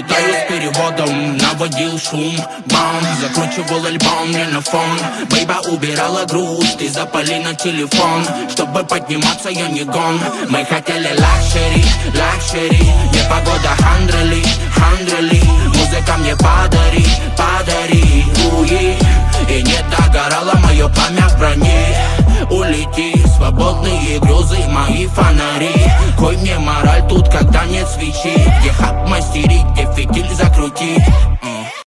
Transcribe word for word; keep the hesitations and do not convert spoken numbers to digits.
Летаю с переводом, наводил шум. Бам, закручивал альбом мне на фон. Бейба убирала груз, ты запали на телефон. Чтобы подниматься, я не гон. Мы хотели лакшери, лакшери. Непогода хандрили, хандрили. Музыка мне подари, подари. Уи, и не догорало мое пламя в броне. Улети, свободные грезы, мои фонари. Кой мне мораль тут, когда нет свечи. Где хап мастерить, где фитиль закрутить.